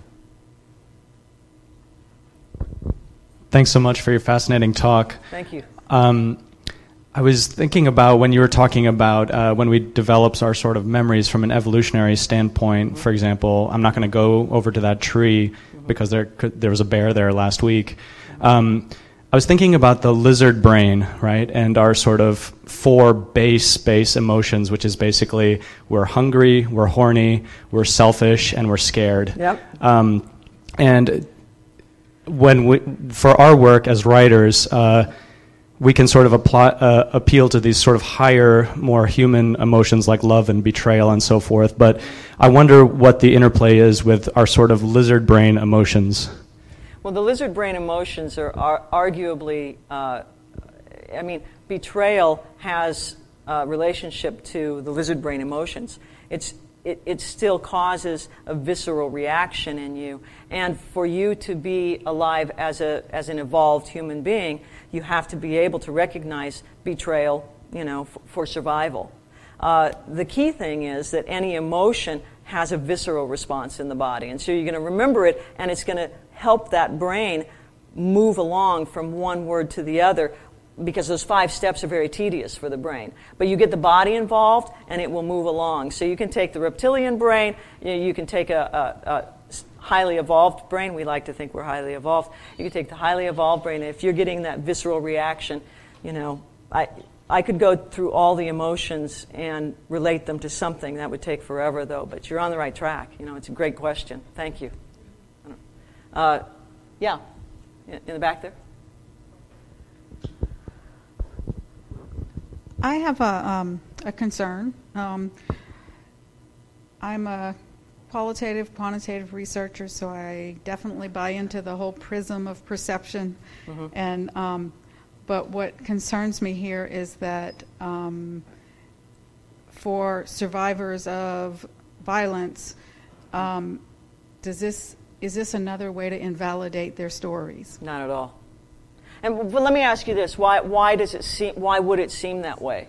Thanks so much for your fascinating talk. Thank you. I was thinking about when you were talking about when we develop our sort of memories from an evolutionary standpoint. For example, I'm not going to go over to that tree because there was a bear there last week. I was thinking about the lizard brain, right, and our sort of 4 base emotions, which is basically we're hungry, we're horny, we're selfish, and we're scared. Yep. And for our work as writers, we can sort of appeal to these sort of higher, more human emotions like love and betrayal and so forth. But I wonder what the interplay is with our sort of lizard brain emotions. Well, the lizard brain emotions are arguably, betrayal has a relationship to the lizard brain emotions. It still causes a visceral reaction in you. And for you to be alive as an evolved human being, you have to be able to recognize betrayal, for survival. The key thing is that any emotion has a visceral response in the body. And so you're going to remember it, and it's going to help that brain move along from one word to the other, because those 5 steps are very tedious for the brain. But you get the body involved, and it will move along. So you can take the reptilian brain, you can take a highly evolved brain. We like to think we're highly evolved. You can take the highly evolved brain, and if you're getting that visceral reaction, I could go through all the emotions and relate them to something. That would take forever, though. But you're on the right track. It's a great question. Thank you. Yeah, in the back there. I have a concern. I'm a quantitative researcher, so I definitely buy into the whole prism of perception. Mm-hmm. And but what concerns me here is that for survivors of violence, is this another way to invalidate their stories? Not at all. And let me ask you this: why would it seem that way?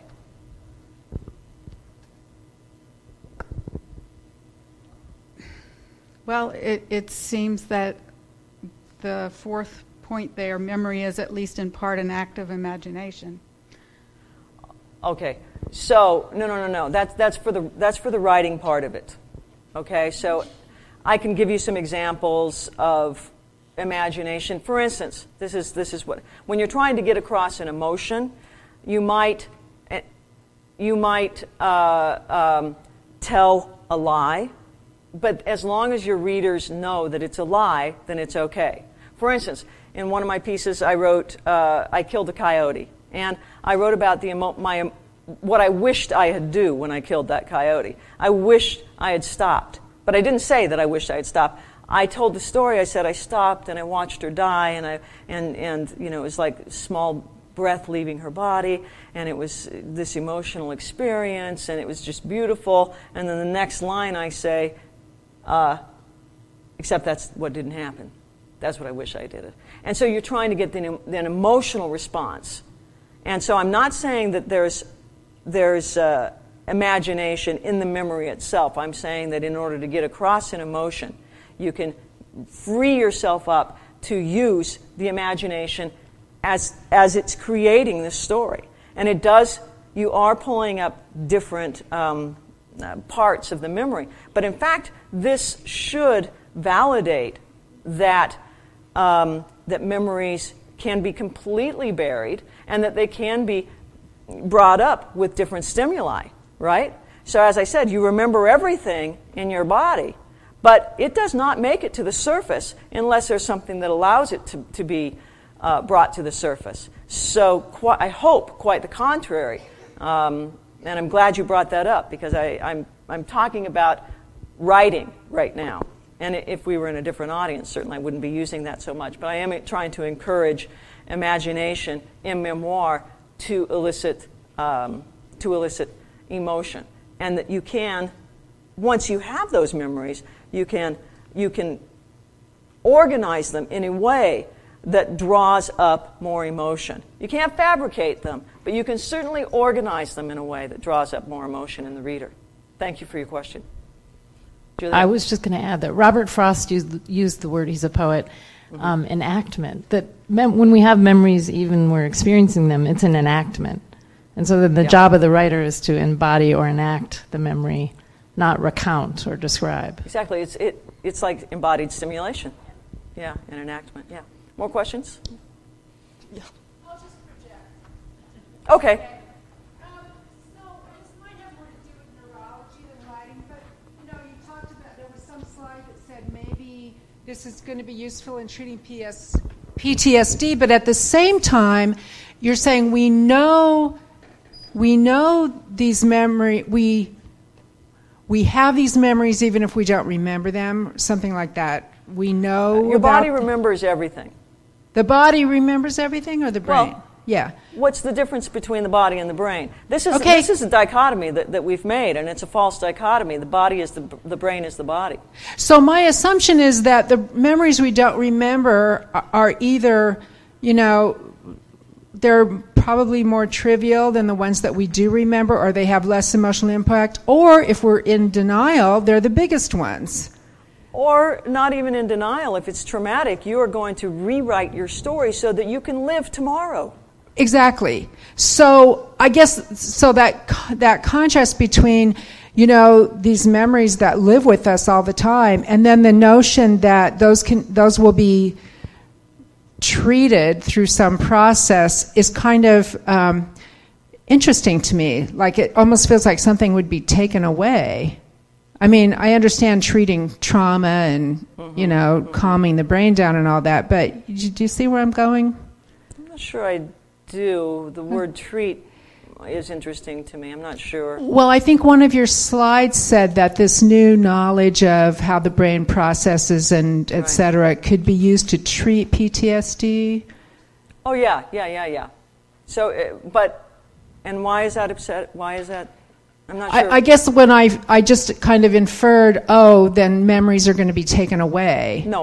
Well, it seems that the 4th point there, memory, is at least in part an act of imagination. Okay, so no. That's for the writing part of it. Okay, so I can give you some examples of imagination. For instance, this is what, when you're trying to get across an emotion, you might tell a lie, but as long as your readers know that it's a lie, then it's okay. For instance, in one of my pieces, I wrote, I killed a coyote, and I wrote about what I wished I had do when I killed that coyote. I wished I had stopped, but I didn't say that I wished I had stopped. I told the story. I said I stopped and I watched her die, and it was like small breath leaving her body, and it was this emotional experience, and it was just beautiful. And then the next line I say, except that's what didn't happen. That's what I wish I did it. And so you're trying to get an emotional response. And so I'm not saying that there's imagination in the memory itself. I'm saying that in order to get across an emotion, you can free yourself up to use the imagination as it's creating the story. And it does, you are pulling up different parts of the memory. But in fact, this should validate that that memories can be completely buried and that they can be brought up with different stimuli, right? So as I said, you remember everything in your body, but it does not make it to the surface unless there's something that allows it to be brought to the surface. So I hope quite the contrary. And I'm glad you brought that up, because I'm talking about writing right now. And if we were in a different audience, certainly I wouldn't be using that so much. But I am trying to encourage imagination in memoir to elicit emotion. And that you can, once you have those memories, you can organize them in a way that draws up more emotion. You can't fabricate them, but you can certainly organize them in a way that draws up more emotion in the reader. Thank you for your question. Julia? I was just going to add that Robert Frost used the word, he's a poet, enactment. That when we have memories, even we're experiencing them, it's an enactment. And so the job of the writer is to embody or enact the memory, not recount or describe. Exactly. It's like embodied stimulation. Yeah, an enactment. Yeah. More questions? Yeah. I'll just project. Okay. So this might have more to do with neurology than writing, but you talked about, there was some slide that said maybe this is going to be useful in treating PTSD, but at the same time, you're saying we know these we have these memories even if we don't remember them, something like that. We know your body remembers everything. The body remembers everything, or the brain? Well, yeah. What's the difference between the body and the brain? This is a dichotomy that we've made, and it's a false dichotomy. The body is the brain is the body. So my assumption is that the memories we don't remember are either, they're probably more trivial than the ones that we do remember, or they have less emotional impact, or if we're in denial, they're the biggest ones. Or not even in denial. If it's traumatic, you are going to rewrite your story so that you can live tomorrow. Exactly. So I guess that contrast between these memories that live with us all the time, and then the notion that those will be treated through some process is kind of interesting to me. Like it almost feels like something would be taken away. I mean, I understand treating trauma and, calming the brain down and all that, but do you see where I'm going? I'm not sure I do. The word treat is interesting to me. I'm not sure. Well, I think one of your slides said that this new knowledge of how the brain processes and et cetera could be used to treat PTSD. Oh, yeah. So, and why is that upset? Why is that? I'm not sure. I guess when I just kind of inferred, then memories are going to be taken away. No.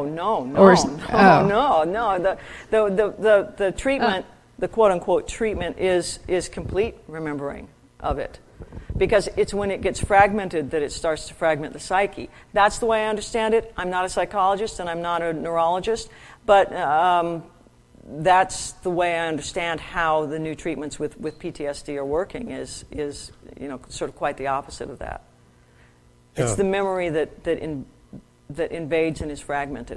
The treatment, the quote unquote treatment, is complete remembering of it, because it's when it gets fragmented that it starts to fragment the psyche. That's the way I understand it. I'm not a psychologist and I'm not a neurologist, but that's the way I understand how the new treatments with PTSD are working. Is sort of quite the opposite of that. Yeah. It's the memory that invades and is fragmented.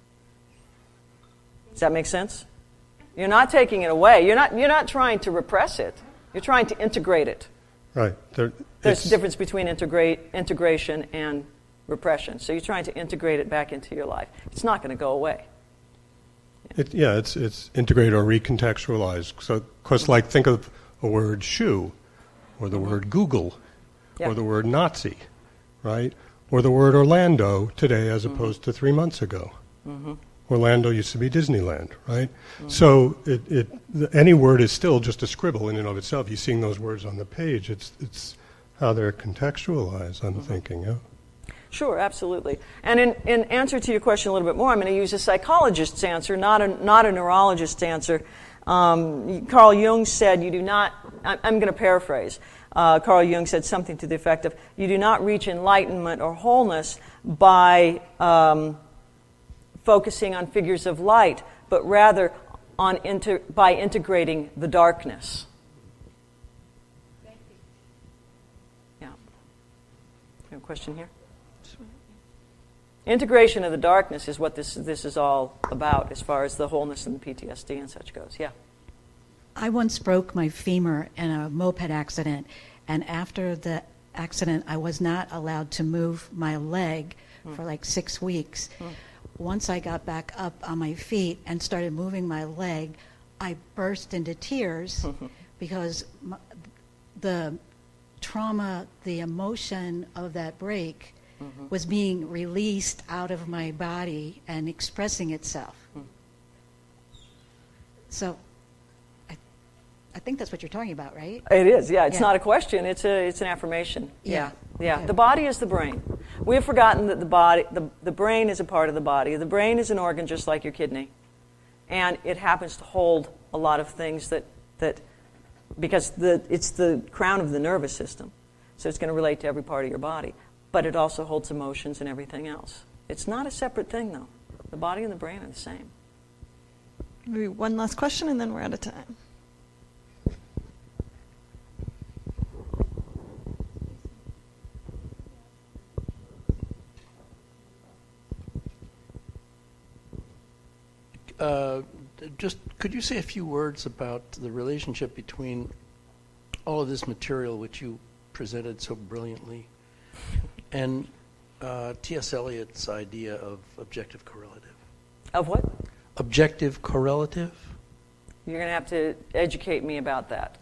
Does that make sense? You're not taking it away. You're not trying to repress it. You're trying to integrate it. Right. There's a difference between integration and repression. So you're trying to integrate it back into your life. It's not going to go away. It's integrate or recontextualize. So, because think of a word shoe, or the word Google, or the word Nazi, right? Or the word Orlando today as opposed to 3 months ago. Mm-hmm. Orlando used to be Disneyland, right? Mm-hmm. So any word is still just a scribble in and of itself. You're seeing those words on the page. It's how they're contextualized, I'm thinking, yeah. Sure, absolutely. And in answer to your question a little bit more, I'm going to use a psychologist's answer, not a neurologist's answer. Carl Jung said, you do not, I'm going to paraphrase. Carl Jung said something to the effect of, you do not reach enlightenment or wholeness by focusing on figures of light, but rather by integrating the darkness. Thank you. Yeah. You have a question here? Integration of the darkness is what this is all about as far as the wholeness and the PTSD and such goes. Yeah. I once broke my femur in a moped accident, and after the accident, I was not allowed to move my leg for like 6 weeks. Once I got back up on my feet and started moving my leg, I burst into tears because the trauma, the emotion of that break was being released out of my body and expressing itself. So I think that's what you're talking about, right? It is, yeah. It's Yeah. not a question. It's an affirmation. Yeah. Yeah. Okay. The body is the brain. We have forgotten that the brain is a part of the body. The brain is an organ just like your kidney. And it happens to hold a lot of things that because it's the crown of the nervous system. So it's going to relate to every part of your body. But it also holds emotions and everything else. It's not a separate thing, though. The body and the brain are the same. Maybe one last question, and then we're out of time. Just could you say a few words about the relationship between all of this material which you presented so brilliantly and T.S. Eliot's idea of objective correlative? Of what? Objective correlative? You're going to have to educate me about that.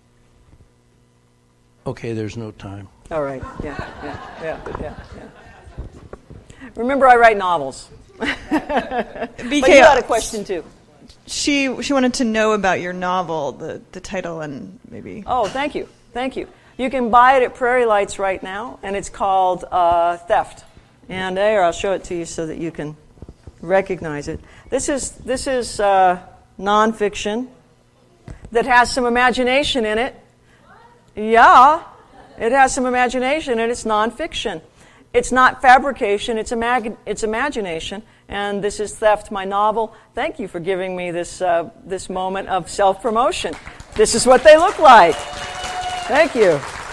Okay, there's no time. All right. Yeah. Remember, I write novels. But you had a question, too. She wanted to know about your novel, the title, and maybe... Oh, thank you. You can buy it at Prairie Lights right now, and it's called Theft. And there, I'll show it to you so that you can recognize it. This is nonfiction that has some imagination in it. Yeah, it has some imagination, and it's nonfiction. It's not fabrication, it's imagination. And this is Theft, my novel. Thank you for giving me this moment of self-promotion. This is what they look like. Thank you.